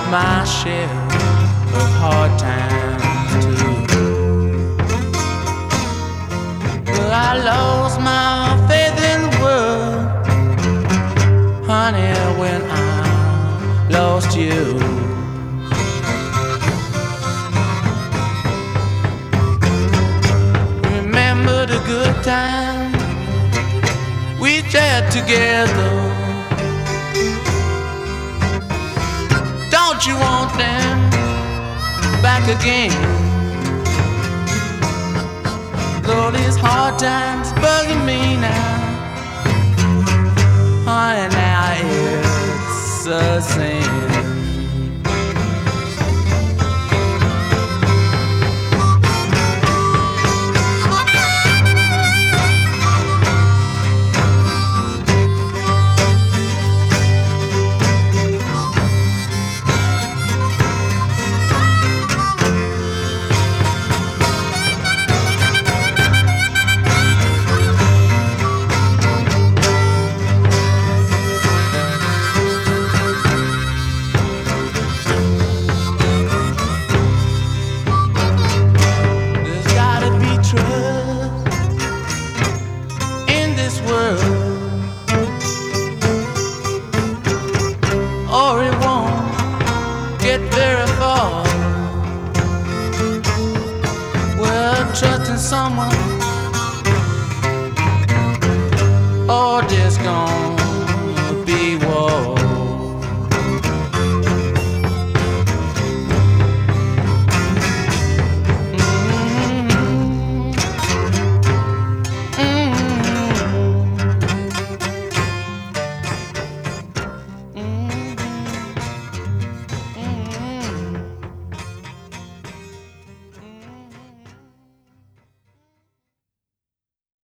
my share of hard times too. But I lost my faith in the world, honey, when I lost you. Remember the good times we shared together. Don't you want them back again? Though these hard times bugging me now, honey, now it's the same.